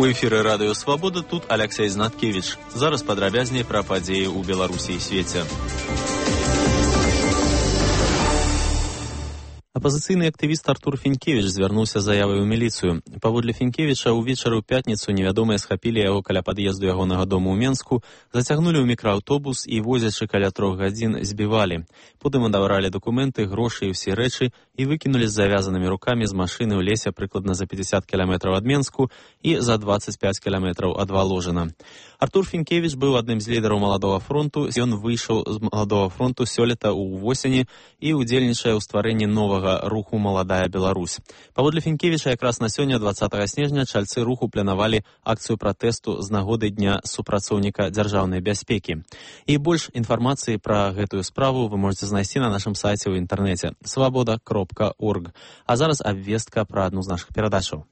У эфіры радыё Свабода, тут Алексей Знаткевич. Зараз падрабязней пра падзеі ў Беларусі і свеце. Апазіцыйны актывіст Артур Фінкевіч звярнуўся з заявай у міліцыю. Паводле Фінкевіча, ўвечары ў пятніцу невядомыя схапілі яго каля пад'езду ягонага дому ў Менску, зацягнулі ў мікрааўтобус і, возячы каля 3 гадзін, збівалі. Потым адабралі дакументы, грошы і ўсе рэчы і выкінулі з завязанымі рукамі з машыны ў лесе прыкладна за 50 кіламетраў ад Менску і за 25 кіламетраў ад Валожына. Артур Фінкевіч быў адным з лідараў Маладога фронту. Ён выйшаў з Маладога фронту сёлета ў восені і ўдзельнічае ў стварэнні новага руху «Маладая Беларусь». Паводле Фінкевіча, якраз на сёння, 20 снежня, чальцы руху планавалі акцыю пратэсту з нагоды Дня супрацоўніка дзяржаўнай бяспекі. І больш інфармацыі пра гэтую справу вы можете знайсці на нашым сайце ў інтэрнэце swaboda.org. А зараз абвестка пра адну з нашых перадачаў.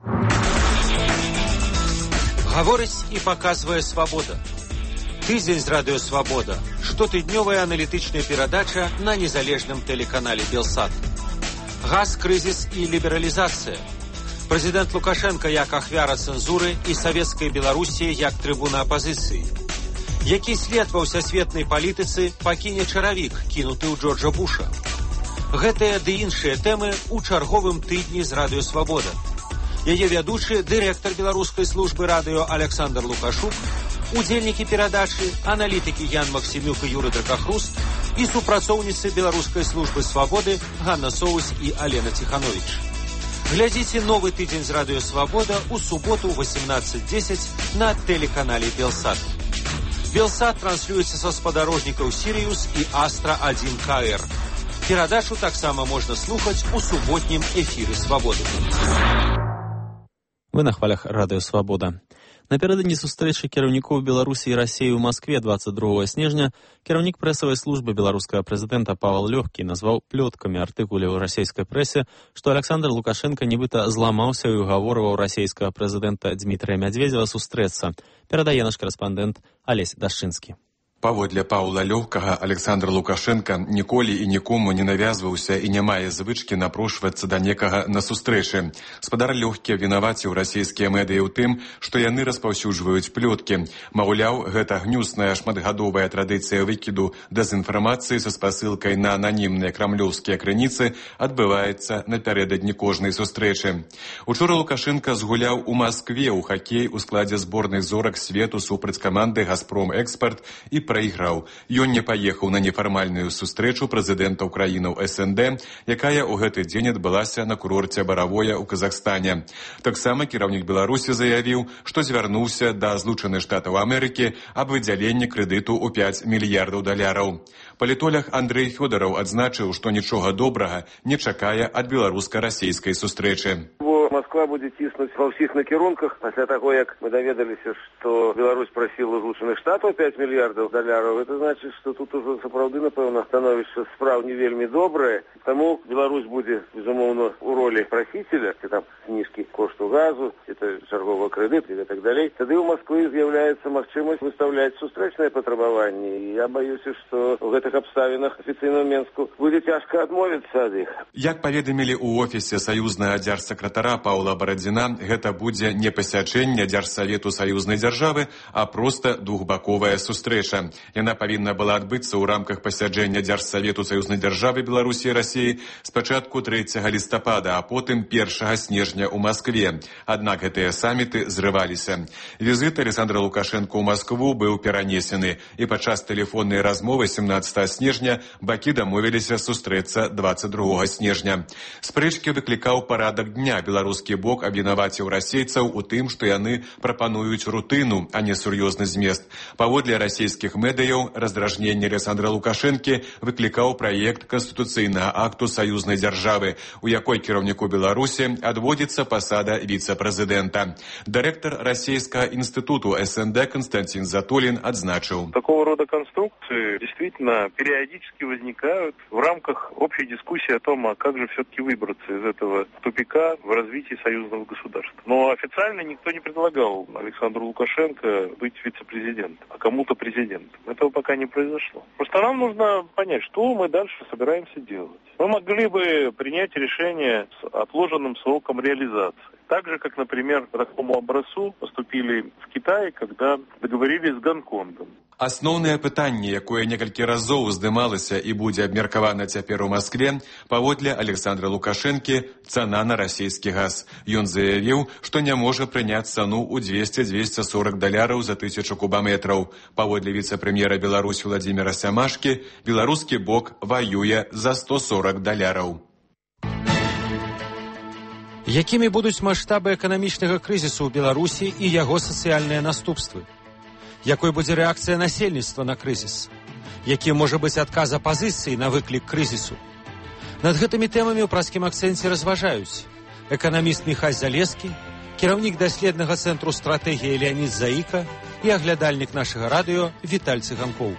Гаворыць і паказвае Свабода. Тыдзень з радыё Свабода. Штотыднёвая аналітычная перадача на незалежным тэлеканале Белсат. Газ, крызіс і лібералізацыя. Прэзідэнт Лукашенка як ахвяра цэнзуры і савецкай Беларусі як трыбуна апазіцыі. Які след ва ўсасветнай палітыцы пакіне чаравік, кінуты ў Джорджа Буша. Гэтыя ды іншыя тэмы ў чарговым тыдні з радыё Свабода. Яе вядучы, дырэктар беларускай службы радыё Александр Лукашук, удзельнікі перадачы, аналітыкі Ян Максімюк і Юры Дракахруст і супрацоўніцы беларускай службы Свабоды Ганна Соус і Алена Ціхановіч. Глядзіце новы тыдзень з радыё Свабода ў суботу 18:10 на тэлеканале Белсат. Белсат транслюецца са спадарожнікаў Сірыус і Астра 1 КР. Перадачу таксама можна слухаць у суботнім эфіры Свабоды. Вы на хвалях радыё Свабода. Напярэдадні сустрэчы кіраўнікоў Беларусі і Расіі ў Маскве 22 снежня кіраўнік прэсавай службы беларускага прэзідэнта Павел Лёгкі назваў плёткамі артыкулы ў расійскай прэсе, што Александр Лукашенка нібыта зламаўся і угаворваў расійскага прэзідэнта Дмітрыя Мядзведзева сустрэцца. Перадае наш корэспандэнт Алесь Дашчынскі. Паводле Паўла Лёгкага, Александр Лукашенка ніколі і нікому не навязваўся і не мае звычкі напрошвацца да некага на сустрэчы. Спадар Лёгкі вінаваціў расійскія медыі ў тым, што яны распаўсюджваюць плёткі. Маўляў, гэта гнюсная шматгадовая традыцыя выкіду дэзінфармацыі са спасылкай на ананімныя крамлёўскія крыніцы адбываецца напярэдадні кожнай сустрэчы. Учора Лукашенка згуляў у Маскве ў хакей у складзе зборнай зорак свету супраць каманды «Газпром Экспарт» і прайграў. Ён не паехаў на нефармальную сустрэчу прэзідэнтаў краінаў СНД, якая ў гэты дзень адбылася на курорце Баравоя ў Казахстане. Таксама кіраўнік Беларусі заявіў, што звярнуўся да Злучаных Штатаў Амерыкі аб выдзяленні крэдыту ў $5 мільярдаў. Палітолог Андрэй Фёдараў адзначыў, што нічога добрага не чакае ад беларуска-расійскай сустрэчы. Москва будет тиснуть во всех накірунках. Пасля того, як мы даведаліся, што Беларусь просила Злучаных Штатаў $5 мільярдаў, это значит, что тут уже сапраўды, напэўна, становішча справ не вельмі добрае. Таму Беларусь будзе, безумоўна, у ролі прасіцеля, ці там нізкі кошту газу, это чарговы крэдыт і так далей. Тады ў Масквы з'яўляецца магчымасць выстаўляць сустрэчныя патрабаванні. Я баюся, што ў гэтых абставінах афіцыйна ў Менску будзе цяжка адмовіцца ад іх. Як паведамілі ў офісе саюзнага дзяржсакратара Паўла Барадзіна, гэта будзе не пасяджэнне Дзяржсавету саюзнай дзяржавы, а проста двухбаковая сустрэча. Яна павінна была адбыцца ў рамках пасяджэння Дзяржсавету саюзнай дзяржавы Беларусі і Расіі спачатку 3 лістапада, а потым 1 снежня ў Маскве. Аднак гэтыя саміты зрываліся. Візіт Александра Лукашенка ў Маскву быў перанесены, і падчас тэлефоннай размовы 17 снежня бакі дамовіліся сустрэцца 22 снежня. Спрэчкі выклікаў парадак дня. Беларускі бок абвінаваціў расейцаў у тым, што яны прапануюць рутыну, а не сур'ёзны змест. Паводле расійскіх медыяў, раздражненне Александра Лукашэнкі выклікаў праект канстытуцыйнага акту саюзнай дзяржавы, у якой кіраўніку Беларусі адводзіцца пасада віцэ-прэзідэнта. Дырэктар расійскага інстытуту СНД Константин Затулин адзначыў. Такого рода конструкции действительно периодически возникают в рамках общей дискуссии о том, а как же все-таки выбраться из этого тупика в развитии союзного государства. Но официально никто не предлагал Александру Лукашенко быть вице-президентом, а кому-то президентом. Этого пока не произошло. Просто нам нужно понять, что мы дальше собираемся делать. Мы могли бы принять решение с отложенным сроком реализации. Так же, как, например, по такому образцу поступили в Китае, когда договорились с Гонконгом. Асноўнае пытанне, якое некалькі разоў здымалася і будзе абмеркавана цяпер у Маскве, паводле Александра Лукашэнкі, цана на расійскі газ. Ён заявіў, што не можа прыняць цану ў $200-240 за 1000 кубаметраў. Паводле віцэ-прэм'ера Беларусі Владзіміра Сямашкі, беларускі бок ваюе за $140. Якімі будуць маштабы эканамічнага крызісу ў Беларусі і яго сацыяльныя наступствы? Якой будзе рэакцыя насельніцтва на крызіс? Якім можа быць адказ апазіцыі на выклік крызісу? Над гэтымі тэмамі ў праскім акцэнце разважаюць эканаміст Міхась Залескі, кіраўнік даследнага цэнтру стратэгіі Леанід Заіка і аглядальнік нашага радыё Віталь Цыганкоў.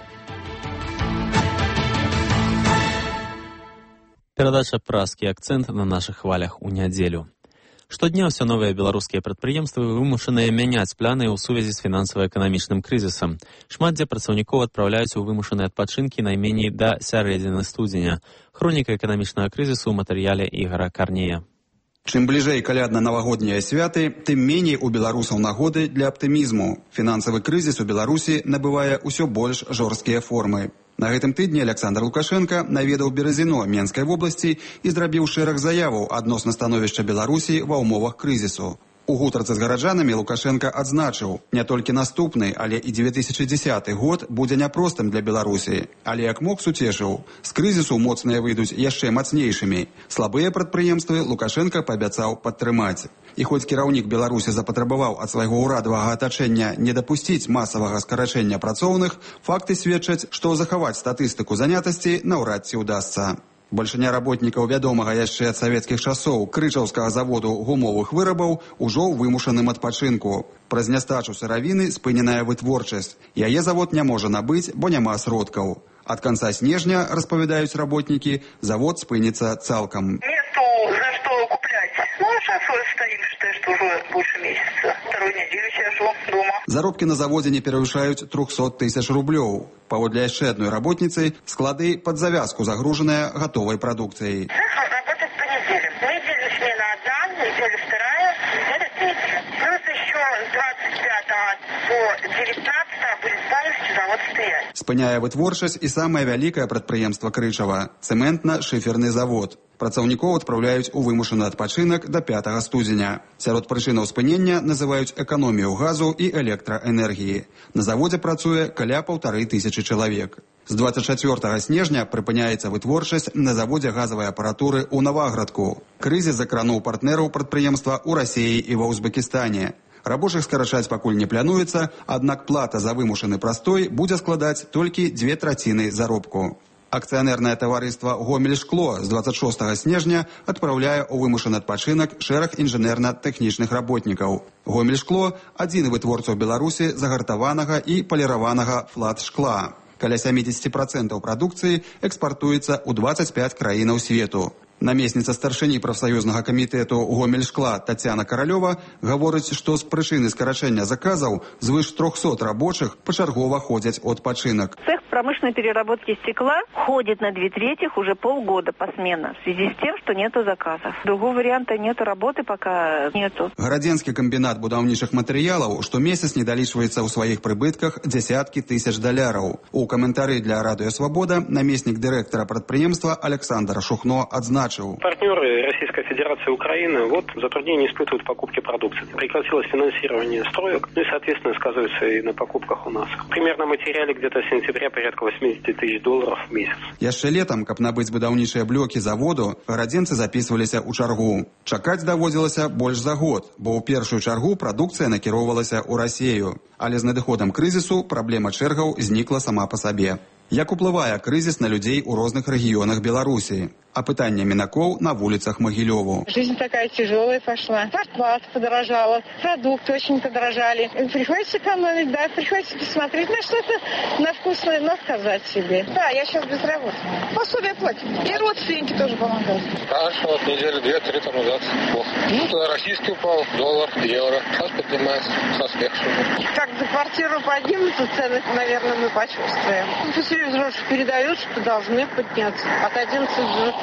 Перадача «Праскі акцэнт» на нашых хвалях у нядзелю. Штодня ўсе новыя беларускія прадпрыемствы вымушаныя мяняць планы ў сувязі з фінансава-эканамічным крызісам. Шмат дзе працаўнікоў адпраўляюць у вымушаныя адпачынкі найменей да сярэдзіны студзеня. Хроніка эканамічнага крызісу ў матэрыяле Ігара Карнея. Чым бліжэй калядна-навагоднія святы, тым меней у беларусаў нагоды для аптымізму. Фінансавы крызіс у Беларусі набывае ўсё больш жорсткія формы. На гэтым тыдні Александр Лукашенко наведаў Беразіно Менскай вобласці і зрабіў шэраг заяваў адносна становішча Беларусі ва ўмовах крызісу. У гутарцы з гараджанамі Лукашенко адзначыў, не толькі наступны, але і 2010 год будзе няпростым для Беларусі. Але як мог суцешыў, з крызісу моцныя выйдуць яшчэ мацнейшымі. Слабыя прадпрыемствы Лукашенко паабяцаў падтрымаць. І хоць кіраўнік Беларусі запатрабаваў ад свайго ўрадавага атачэння не дапусціць масавага скарачэння працоўных, факты сведчаць, што захаваць статыстыку занятасці наўрад ці ўдасца. Бальшыня работнікаў вядомага яшчэ ад савецкіх часоў крычаўскага заводу гумовых вырабаў ужо ў вымушаным адпачынку. Праз нястачу сыравіны спыненая вытворчасць. Яе завод не можа набыць, бо няма сродкаў. Ад канца снежня, распавядаюць работнікі, завод спыніцца цалкам. Нету за что куплять. Ну, сейчас стоим, считай, что уже больше месяца. Вторую неделю сижу дома. Заробкі на заводзе не перавышаюць 300 000 рублёў. Паводле яшчэ адной работніцы, склады пад завязку загружаныя гатовай прадукцыяй. Работать по неделям. Неделю смена одна, неделю вторая, неделя третья. Плюс еще с 25 по 19 будет полностью завод стоять. Спыняе вытворчасць і самае вялікае прадпрыемства Крычава – цэментна-шыферны завод. Працаўнікоў адпраўляюць у вымушаны адпачынак да 5 студзеня. Сярод прычынаў спынення называюць эканомію газу і электраэнергіі. На заводзе працуе каля 1500 чалавек. З 24 снежня прыпыняецца вытворчасць на заводзе газавай апаратуры ў Наваградку. Крызіс закрануў партнераў прадпрыемства ў Расіі і ва Узбекістане. Рабочых скарачаць пакуль не плануецца, аднак плата за вымушаны прастой будзе складаць толькі 2/3 заробку. Акцыянернае таварыства «Гомель-Шкло» з 26 снежня адпраўляе ў вымушаны адпачынак шэраг інжынерна-тэхнічных работнікаў. «Гомель-Шкло» – адзіны вытворца ў Беларусі загартаванага і паліраванага флат-шкла. Каля 70% прадукцыі экспартуецца ў 25 краінаў свету. Намесніца старшыні прафсаюзнага камітэту «Гомель-Шкла» Тацяна Каралёва гаворыць, што з прычыны скарачэння заказаў звыш 300 рабочых пачаргова ходзяць у адпачынак. Цех промышленной переработки стекла ходит на 2/3 уже полгода посменно в связи с тем, что нету заказов. Другого варианта нету, работы пока нету. Гарадзенскі камбінат будаўнічых матэрыялаў штомесяц не далічваецца ў сваіх прыбытках $10 000. У каментары для Радыё Свабода намеснік дырэктара прадпрыемства Александр Шухно адзначыў. Партнеры Российской Федерации и Украины затруднения испытывают в покупке продукции. Прекратилось финансирование строек, и, соответственно, сказывается и на покупках у нас. Примерно материале где-то с сентября порядка $80 000 в месяц. Яшчэ летам, каб набыць будаўнічыя блокі заводу, гарадзенцы запісваліся ў чаргу. Чакаць даводзілася больш за год, бо ў першую чаргу прадукцыя накіроўвалася ў Расію. Але з надыходам крызісу праблема чэргаў знікла сама па сабе. Як уплывае крызіс на людзей у розных рэгіёнах Беларусі? А пытанне мінакоў на вуліцах Магілёву. Жизнь такая тяжелая пошла. Зарплата подорожала, продукты очень подорожали. Приходится экономить, да, приходится посмотреть на что-то, на вкусное, но сказать себе. Да, я сейчас безработная. Пособие платим. И родственники тоже помогают. Хорошо, вот недели 2-3 тому назад плохо. Ну, тогда российский упал, доллар, евро. Сейчас поднимается, со смехом. Как за квартиру поднимутся цены, наверное, мы почувствуем. По телевизору передают, что должны подняться. От 11 до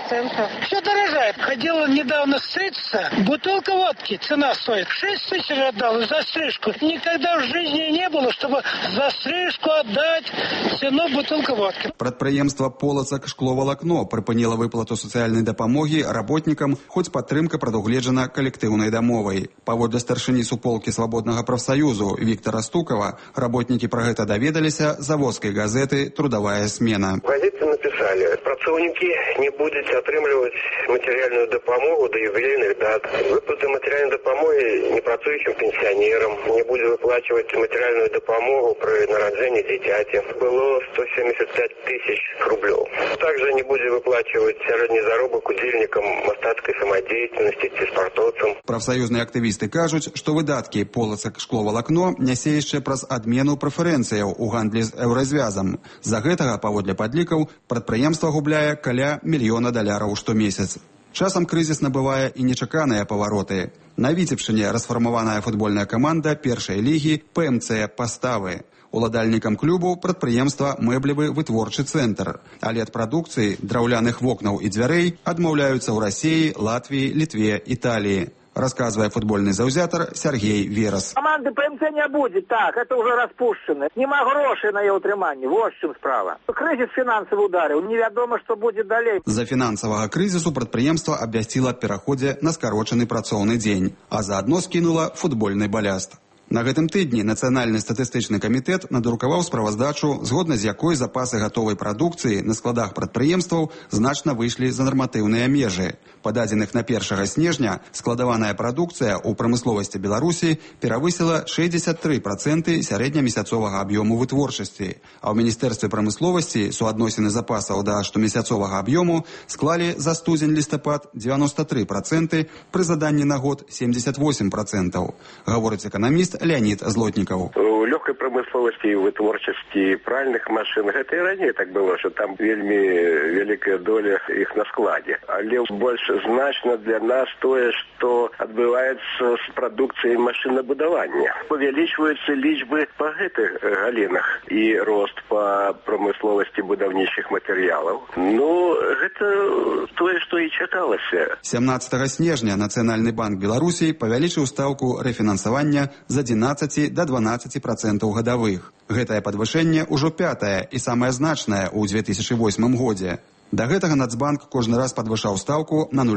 5%. Все дорожает. Ходила недавно стричься, бутылка водки, цена стоит 6 тысяч отдал за стрижку. Никогда в жизни не было, чтобы за стрижку отдать цену бутылка водки. Прадпрыемства «Полацак шкловалакно» прыпыніла выплату сацыяльнай дапамогі работнікам, хоць падтрымка прадугледжана калектыўнай дамовай. Паводле старшыні суполкі свабоднага прафсаюзу Віктара Стукава, работнікі пра гэта даведаліся з заводскай газеты «Трудовая смена». В газете написали, працоўнікі не будете атрымліваць матэрыяльную дапамогу до юбілейных дат. Выплаты матэрыяльной дапамогі непрацуючым пенсіянерам, не будзе выплачваць матэрыяльную дапамогу пры нараджэнні дзіцяці. Было 175 тысяч рублёў. Также не будзе выплачваць сярэдні заробак удзельнікам мастацкай самадзейнасці ці спартоўцам. Прафсаюзныя актывісты кажуць, што выдаткі «Полацак шкловалакно» нясе яшчэ праз адмену прэферэнцыяў у гандлі з еўразвязам. З-за гэтага, паводле падлікаў, прадпрыемства губляе каля $1 мільёна штомесяц. Часам крызіс набывае і нечаканыя павароты. На Віцебшчыне расфармаваная футбольная каманда першай лігі ПМЦ «Паставы». Уладальнікам клубу прадпрыемства мэблевы вытворчы цэнтр. Але ад прадукцыі драўляных вокнаў і дзвярэй адмаўляюцца ў Расіі, Латвіі, Літве, Італіі. Рассказывая футбольный заузятор Сергей Верас. Команды ПМЦ не будет, так, это уже распущено. Нема грошей на ее утрыманне, вот в чем справа. Кризис финансовый ударил, невядомо, что будет далей. За фінансавага крызісу прадпрыемства абвясціла аб пераходзе на скарочаны працоўны дзень, а заадно скінула футбольны баляст. На гэтым тыдні Нацыянальны статыстычны камітэт надрукаваў справаздачу, згодна з якой запасы гатовай прадукцыі на складах прадпрыемстваў значна выйшлі за нарматыўныя межы. Па дадзеных на 1 снежня складаваная прадукцыя ў прамысловасці Беларусі перавысіла 63% сярэднямесяцовага аб'ёму вытворчасці, а ў Міністэрстве прамысловасці суадносіны запасаў да штомесяцовага аб'ёму склалі за студзень-лістапад 93%, пры заданні на год 78%. Гаворыць эканаміст Леонид Злотнікаў. У лёгкай прамысловасці і вытворчасці пральных машын гэта і раней так было, што там вельмі вялікая доля іх на складзе. Але больш значна для нас тое, што адбываецца з прадукцыяй машынабудавання. Павялічваюцца лічбы па гэтых галінах і рост па прамысловасці будаўнічых матэрыялаў. Ну, гэта тое, што і чакалася. 17 снежня Нацыянальны банк Беларусі павялічыў стаўку рэфінансавання з 11 до 12% гадавых. Гэтае падвышэнне ўжо 5-е і самае значнае ў 2008 годзе. Да гэтага Нацбанк кожны раз падвышаў стаўку на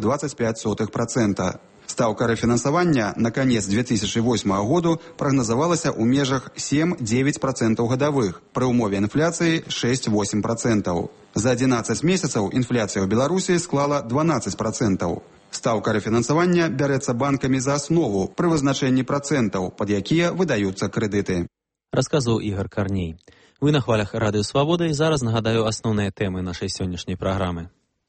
0,25%. Стаўка рэфінансавання на канец 2008 году прагназавалася ў межах 7-9% гадавых, пры ўмове інфляцыі 6-8%. За 11 месяцаў інфляцыя ў Беларусі склала 12%. Стаўка рэфінансавання бярэцца банкамі за аснову пры вызначэнні працэнтаў, пад якія выдаюцца крэдыты. Расказваў Ігор Карней. Вы на хвалях Радыё Свабода, і зараз нагадаю асноўныя тэмы нашай сённяшняй праграмы.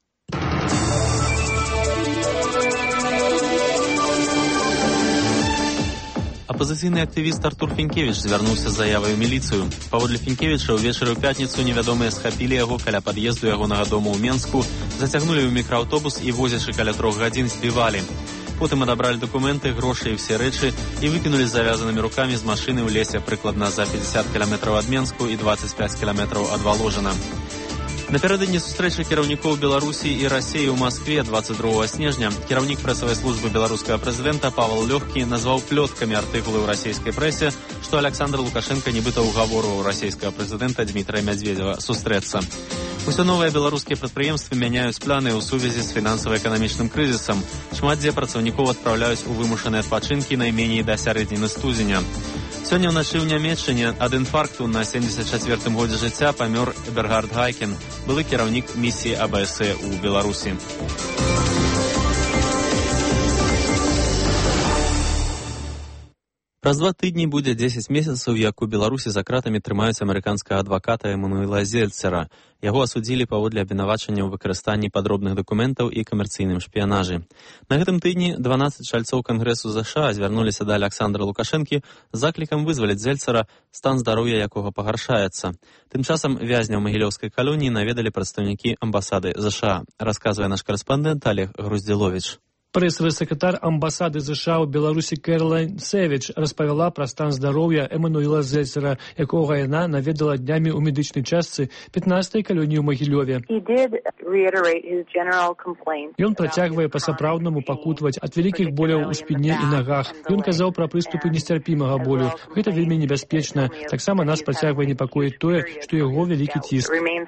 Апазіцыйны актывіст Артур Фінкевіч звярнуўся з заявай у міліцыю. Паводле Фінкевіча, ўвечары ў пятніцу невядомыя схапілі яго каля пад'езду ягонага дому ў Менску, зацягнулі ў мікрааўтобус і, возячы каля 3 гадзін, збівалі. Потым адабралі дакументы, грошы і ўсе рэчы і выкінулі з завязанымі рукамі з машыны ў лесе прыкладна за 50 кіламетраў ад Менску і 25 кіламетраў ад Валожына. Напярэдадні сустрэчы кіраўнікоў Беларусі і Расіі ў Маскве 22 снежня кіраўнік прэсавай службы беларускага прэзідэнта Павел Лёгкі назваў плёткамі артыкулы ў расійскай прэсе, што Александр Лукашенко нібыта ўгаворваў расійскага прэзідэнта Дмітрая Мядзведзева сустрэцца. Усё новыя беларускія прадпрыемствы мяняюць планы ў сувязі з фінансава-эканамічным крызісам. Шмат дзе працаўнікоў адпраўляюць у вымушаныя адпачынкі найменей да сярэдзіны студзеня. Сёння ўначы ў Нямецчыне ад інфаркту на 74-м годзе жыцця памёр Бергард Гайкен, былы кіраўнік місіі АБСЕ ў Беларусі. Праз 2 тыдні будзе 10 месяцаў, як у Беларусі за кратамі трымаюць амерыканскага адваката Эмануэла Зельцера. Яго асудзілі паводле абвінавачання ў выкарыстанні падробных дакументаў і камерцыйным шпіянажы. На гэтым тыдні 12 чальцоў Кангрэсу ЗША звярнуліся да Александра Лукашэнкі з заклікам вызваліць Зельцера, стан здароўя якога пагаршаецца. Тым часам вязня ў магілёўскай калоніі наведалі прадстаўнікі амбасады ЗША, расказвае наш карэспандэнт Олег Груздзіловіч. Прэс-сакратар амбасады ЗША ў Беларусі Кэролайн Сэвідж распавяла пра стан здароўя Эмануэла Зельцера, якога яна наведала днямі ў медычнай частцы 15-й калоніі ў Магілёве. Ён працягвае па-сапраўднаму пакутваць ад вялікіх боляў у спіне і нагах. Ён казаў пра прыступы несцярпімага болю. Гэта вельмі небяспечна. Таксама нас працягвае непакоіць тое, што яго вялікі ціск.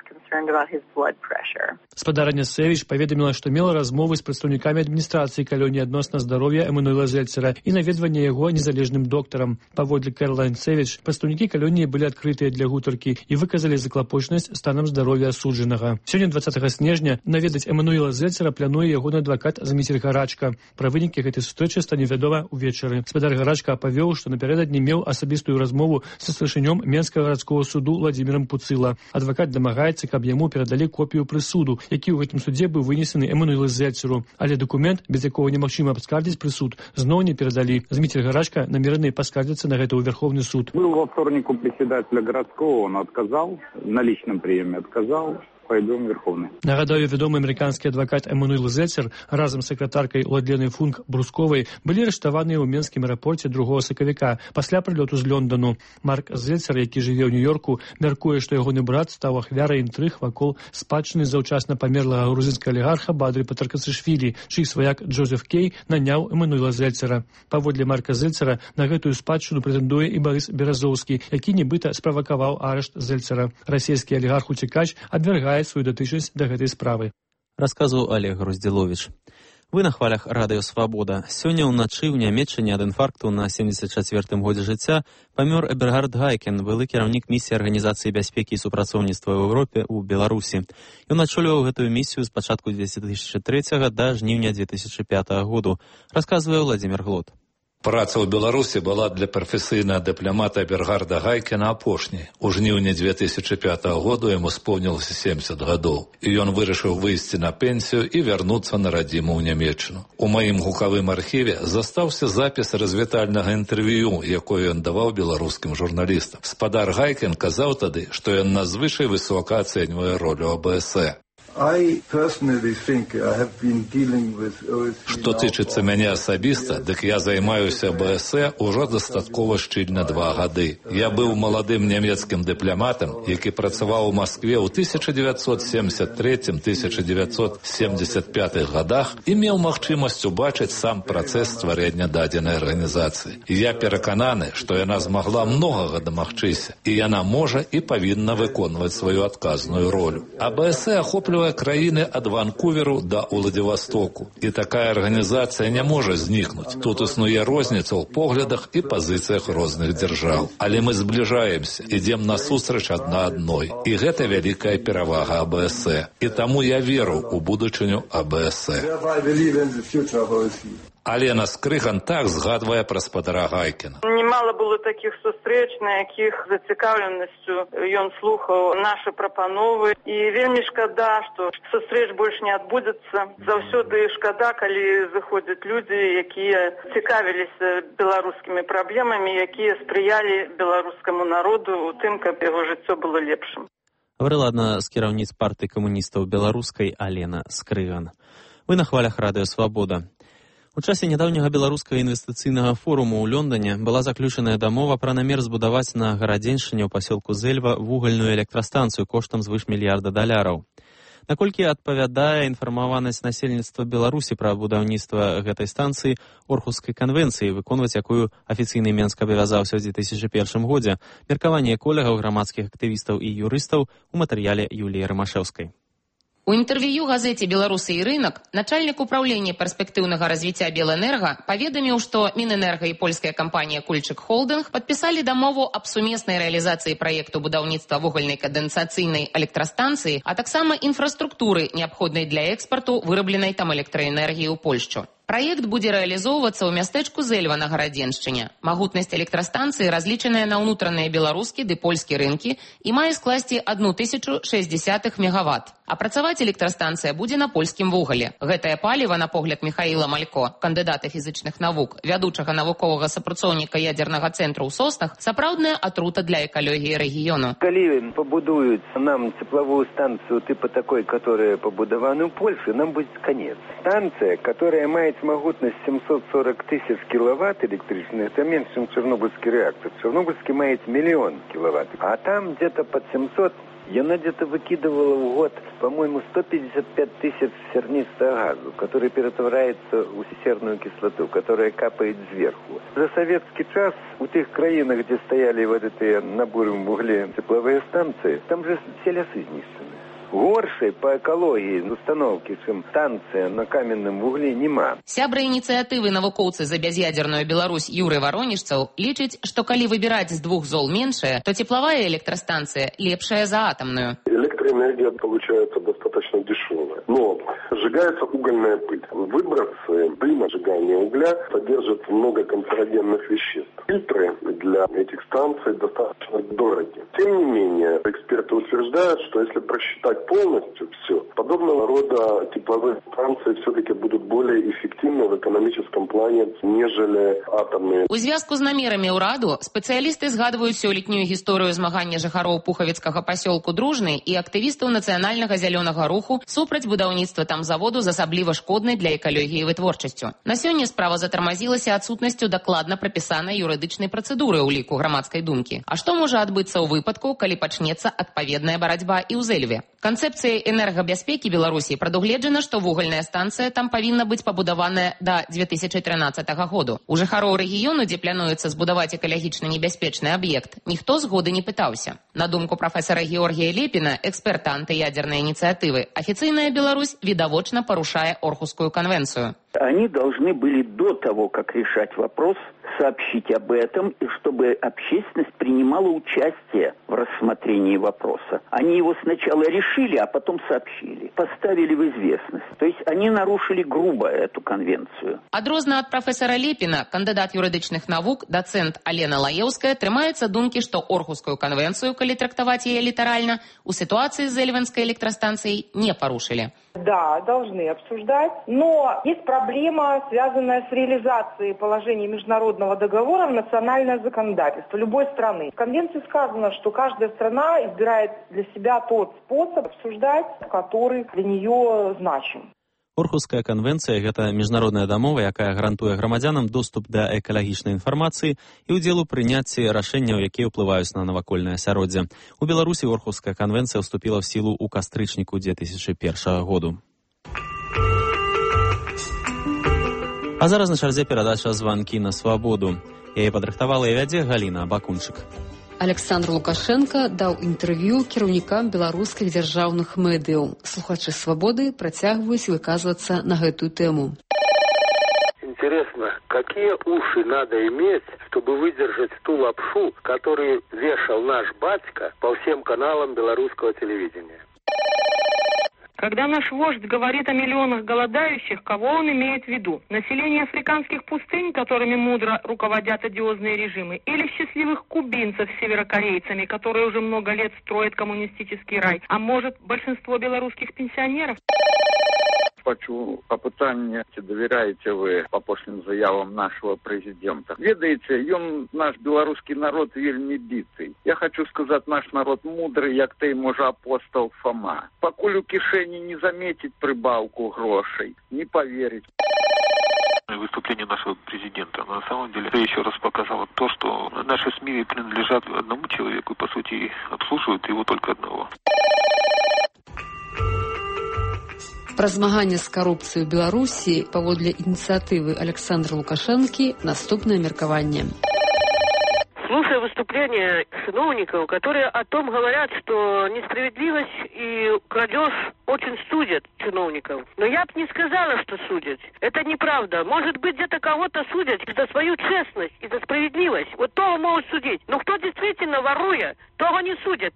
Спадарня Сэвідж паведаміла, што мела размовы з прадстаўнікамі адміністрацыі калоніі адносна здароўя Эмануэла Зельцера і наведвання яго незалежным доктарам. Паводле Кэролайн Сэвідж, прадстаўнікі калоніі былі адкрытыя для гутаркі і выказалі заклапочнасць станам здароўя асуджанага. Сёння 20 снежня наведаць Эмануэла Зельцера плануе ягоны адвакат Зміцер Гарачка. Пра вынікі гэтай сустрэчы стане вядома ўвечары. Спадар Гарачка апавёў, што напярэдадні меў асабістую размову са старшынём Менскага гарадскога суду Владзімірам Пуцыла. Адвакат дамагаецца, каб яму перадалі копію прысуду, які ў гэтым судзе быў вынесены Эмануэлу Зельцеру. Але дакумент, без якого немагчыма абскардзіць прысуд, зноў не перадалі. Зміцер Гарачка намерены паскардзіцца на гэта ў Верховны суд. Был во вторник у председателя городского, он отказал, на личном приеме отказал. Пойдем в Верховный. Нагадаю, вядомы амерыканскі адвакат Эмануэл Зельцер разам з сакратаркай Уладленай Функ Брусковай былі арыштаваныя ў Менскім аэрапорце 2 сакавіка пасля прылёту з Лондону. Марк Зельцер, які жыве ў Нью-Йорку, мяркуе, што ягоны брат стаў ахвярай інтрыг вакол спадчыны заўчасна памерлага грузінскага олігарха Бадры Патаркашвілі, чый сваяк Джозеф Кей наняў Эмануэла Зельцера. Паводле Марка Зельцера на гэтую спадчыну прэтэндуе і Барыс Беразоўскі, які нібыта справакаваў арышт Зельцера. Расійскі олігарх-уцекач абвяргае свою датычнасць да гэтай справы. Расказваў Олег Груздзіловіч. Вы на хвалях радыё Свабода. Сёння ўначы ў Нямецчыне ад інфаркту на 74-м годзе жыцця памёр Эбергард Гайкен, былы кіраўнік місіі Арганізацыі бяспекі і супрацоўніцтва ў Еўропе ў Беларусі. Ён ачоліваў гэтую місію з пачатку 2003 да жніўня 2005 году, расказвае Владзімір Глот. Праца ў Беларусі была для прафесійнага дыпламата Эбергарда Гайкена апошняй. У жніўні 2005 году яму споўнілася 70 гадоў, і ён вырашыў выйсці на пенсію і вярнуцца на радзіму ў Нямецчыну. У маім гукавым архіве застаўся запіс развітальнага інтэрв'ю, якое ён даваў беларускім журналістам. Спадар Гайкен казаў тады, што ён надзвычай высока ацэньвае ролю АБС. Што тычыцца мяне асабіста, дык я займаюся АБС ужо дастаткова шчыльна 2 гады. Я быў маладым нямецкім дыпламатам, які працаваў у Маскве ў 1973-1975 гадах і меў магчымасць убачыць сам працэс стварэння дадзенай арганізацыі. Я перакананы, што яна змагла многага дамагчыся, і яна можа і павінна выконваць сваю адказную ролю. АБС ахоплівае краіны ад Ванкуверу да Уладзівастоку. І такая арганізацыя не можа знікнуць. Тут існуе розніца ў поглядах і пазіцыях розных дзяржаў. Але мы збліжаемся, ідзем насустрач адна адной. І гэта вялікая перавага АБС. І таму я веру ў будучыню АБС. Алена Скрыган так згадвае пра спадара Гайкена. Немало было таких сустрэч, на якіх зацікаўленасцю ён слухаў нашы прапановы. І вельмі шкада, што сустрэч больш не адбудзецца. Заўсёды шкада, калі заходзяць людзі, якія цікавіліся беларускімі праблемамі, якія спрыялі беларускаму народу у тым, каб яго жыццё было лепшым. Гаварыла адна з кіраўніц партыі камуністаў беларускай Алена Скрыган. Вы на хвалях радыё Свабода. У часе нядаўняга беларускага інвестыцыйнага форуму ў Лондоне была заключаная дамова пра намер збудаваць на гарадзеншчыне ў пасёлку Зельва вугальную электрастанцыю коштам звыш $1 мільярда. Наколькі адпавядае інфармаванасць насельніцтва Беларусі пра будаўніцтва гэтай станцыі Орхускай канвенцыі, выконваць якую афіцыйны Менск абавязаўся ў 2001 годзе, меркаванне колегаў, грамадскіх актывістаў і юрыстаў у матэрыяле Юліі Рамашэўскай. У інтэрв'ю газеце «Беларусы і рынок» начальнік управлення перспектыўнага развіцця Белэнерга паведаміў, што Мінэнерга і польская кампанія «Кульчык Холдинг» падпісалі дамову аб сумеснай рэалізацыі праекту будаўніцтва вугальнай кандэнсацыйнай электрастанцыі, а таксама інфраструктуры, неабходнай для экспарту вырабленай там электраэнергіі ў Польшчу. Праект будзе рэалізоўвацца ў мястэчку Зэльва на Гарадзеншчыне. Магутнасць электрастанцыі разлічаная на ўнутраныя беларускі ды польскі рынкі і мае скласці 1060 мегаватт. А працаваць электрастанцыя будзе на польскім вугалі. Гэтае паліва, на погляд Михаіла Малько, кандыдата фізічных навук, вядучага навуковага супрацоўніка ядзернага цэнтру ў Соснах, сапраўдная атрута для экалогіі рэгіёну. Калі побудуюць нам тепловую станцию типа такой, которая побудована в Польше, нам будет конец. Станция, которая имеет могутность 740 тысяч киловатт электричной, это меньше, чем Чернобыльский реактор. Чернобыльский имеет 1 000 000 киловатт, а там где-то под 700. И она где-то выкидывала в год, по-моему, 155 тысяч сернистого газа, который перетворяется в серную кислоту, которая капает сверху. За советский час у тех краинах, где стояли вот эти на буром угле тепловые станции, там же все лесы знищены. Горшей по экологии установки, чем станция на каменном вугле, нема. Сябра ініцыятывы навукоўцы за бяз'ядерную Беларусь Юрый Воронежцаў лічыць, што калі выбіраць з двух зол меншае, то тепловая электростанция лепшая за атомную. Электроэнергия получается достаточно дешевая, но сжигается угольная пыль. Выбросы дыма сжигания угля содержат много канцерогенных веществ. Фильтры для этих станций достаточно дороги. Тем не менее, эксперты утверждают, что если просчитать полностью все, подобного рода тепловые станции все-таки будут более эффективны в экономическом плане, нежели атомные. У звязку з намерамі ўраду спецыялісты згадваюць сёлетнюю гісторыю змагання жыхароў пухавіцкага пасёлку Дружны і актывістаў нацыянальнага зялёнага руху супраць будаўніцтва там заводу з асабліва шкоднай для экалогіі вытворчасцю. На сёння справа затармазілася адсутнасцю дакладна прапісанай юрыдычнай працэдуры ў ліку грамадскай думкі. А што можа адбыцца ў выпадку, калі пачнецца адпаведная барацьба і ў Зэльве? Канцэпцыяй энергабяспекі Беларусі прадугледжана, што вугальная станцыя там павінна быць пабудаваная да 2013 году. У жыхароў рэгіёну, дзе плануецца збудаваць экалагічна небяспечны аб'ект, ніхто згоды не пытаўся. На думку прафесара Георгія Лепіна, эксперта антыядзернай ініцыятывы, афіцыйная Беларусь відавочна парушае Орхускую конвенцию. Они должны были до того, как решать вопрос, сообщить об этом, и чтобы общественность принимала участие в рассмотрении вопроса. Они его сначала решили, а потом сообщили, поставили в известность. То есть они нарушили грубо эту конвенцию. Адрозна ад прафесара Лепіна, кандыдат юрыдычных навук, дацэнт Алена Лаеўская трымаецца думкі, што Орхускую конвенцию, калі трактаваць яе літаральна, у ситуации с Зэльвенской электростанцией не порушили. Да, должны обсуждать, но есть проблема, связанная с реализацией положений международного договора в национальное законодательство любой страны. В конвенции сказано, что каждая страна избирает для себя тот способ обсуждать, который для нее значим. Орхуская канвенцыя – гэта міжнародная дамова, якая гарантуе грамадзянам доступ да экалагічнай інфармацыі і ўдзел у прыняцці рашэнняў, якія ўплываюць на навакольнае асяроддзе. У Беларусі Орхуская канвенцыя ўступіла ў сілу ў кастрычніку 2001 году. А зараз на чарзе перадача «Званкі на свабоду». Яе падрыхтавала і вядзе Галіна Бакунчык. Александр Лукашенко даў інтэрв'ю кіраўнікам беларускіх дзяржаўных медыяў. Слухачы «Свабоды» працягваюць выказвацца на гэтую тэму. Интересно, какие уши надо иметь, чтобы выдержать ту лапшу, которую вешал наш батька по всем каналам белорусского телевидения? Когда наш вождь говорит о миллионах голодающих, кого он имеет в виду? Население африканских пустынь, которыми мудро руководят одиозные режимы, или счастливых кубинцев с северокорейцами, которые уже много лет строят коммунистический рай? А может, большинство белорусских пенсионеров? Хочу попытання, ці давяряеце вы апошнім заявам нашего президента. Ведаеце, ён наш беларускі народ вельмі біты. Я хочу сказать, наш народ мудрый, як той, можа, апостол Фома. Пакуль у кишені не заметить прибавку грошей, не поверить. Выступление нашего президента на самом деле еще раз показало то, что наши СМИ принадлежат одному человеку и, по сути, обслуживают его только одного. Пра змаганне з карупцыяй у Беларусі паводле ініцыятывы Александра Лукашенко наступнае меркаванне. Слушая выступления чиновников, которые о том говорят, что несправедливость и крадеж очень судят чиновников. Но я бы не сказала, что судят. Это неправда. Может быть, где-то кого-то судят за свою честность и за справедливость. Вот того могут судить. Но кто действительно ворует, того не судят.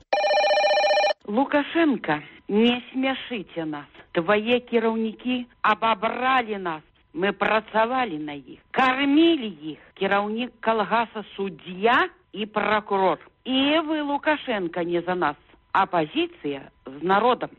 Лукашенко, не смяшыце нас. Твае кіраўнікі абабралі нас. Мы працавалі на іх, кармілі іх кіраўнік калгаса суддзя і прокурор. І вы, Лукашенко, не за нас. Апозіцыя з народам.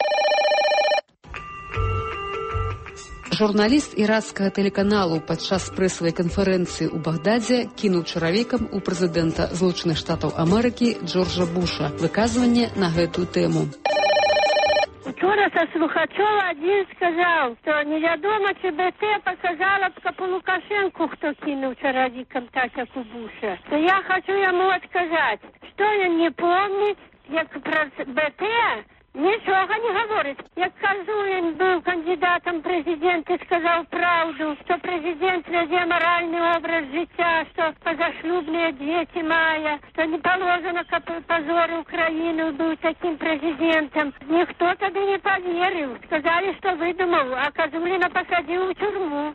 Журналіст іракскага тэлеканалу падчас прэсавай канферэнцыі ў Багдадзе кінуў чаравікам у прэзідэнта Злучаных Штатаў Амерыкі Джорджа Буша выказванне на гэтую тэму. Вчора со слухачом один сказал, что невядома, чи БТ показала б по Лукашенку, кто кинул чаровиком, так как у Буша. То я хочу ему отказать, что он не помнит, як про БТ нічого не говорить. Як кажу, він був кандидатом в президенти, сказав правду, що президент веде моральний образ життя, що позашлюбні діти має, що не положено позору України, був таким президентом. Ніхто тоді не повірив. Сказали, що видумав, а Козуліна посадив у тюрму.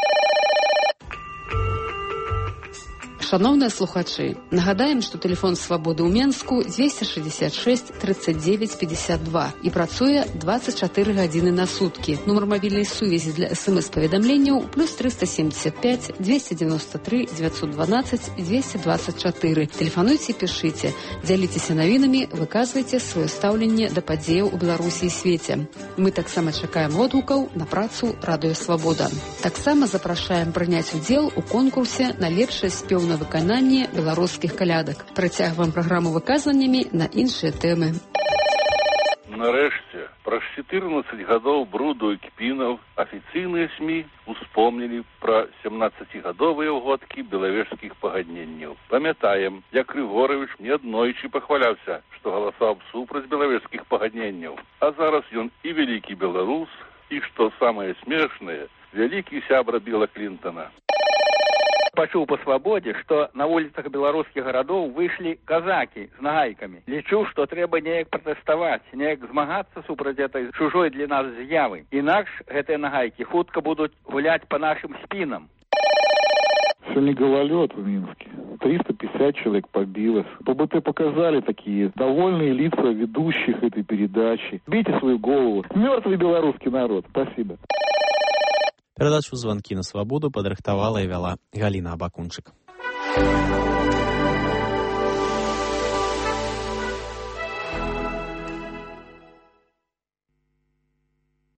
Шановныя слухачы, нагадаем, што тэлефон свабоды ў Менску 266 39 52 і працуе 24 гадзіны на суткі. Нумар мабільнай сувязі для СМС-паведамленняў + 375 293 912 224. Тэлефануйце, пішыце, дзяліцеся навінамі, выказвайце сваё стаўленне да падзеяў у Беларусі і свеце. Мы таксама чакаем водгукаў на працу Радыё Свабода. Таксама запрашаем прыняць удзел у конкурсе на лепшае спеўнае выкананне беларускіх калядак. Працягваем праграму выказваннямі на іншыя тэмы. Нарэшце, праз 14 гадоў бруду і кпінаў афіцыйныя СМІ успомнілі пра 17гадовыя ўгодкі белавежскіх пагадненняў. Памятаем, як Григорович неаднойчы пахваляўся, што галасаў супраць белавежскіх пагадненняў. А зараз ён і вялікі беларус, і, што самае смешнае, вялікі сябра Біла Клінтона. Пачуў па свабодзе, што на вуліцах беларускіх гарадоў выйшлі казакі з нагайкамі. Лічу, што трэба неяк пратэставаць, неяк змагацца супраць этой чужой для нас з'явы. Інакш гэтыя нагайкі хутка будуць гуляць па нашым спінам. Сегодня гололед в Минске. 350 человек побилось. По БТ показали такие довольные лица ведущих этой передачи. Бейте свою голову. Мертвый белорусский народ. Спасибо. Перадачу «Званкі на свабоду» падрыхтавала і вяла Галіна Абакунчык.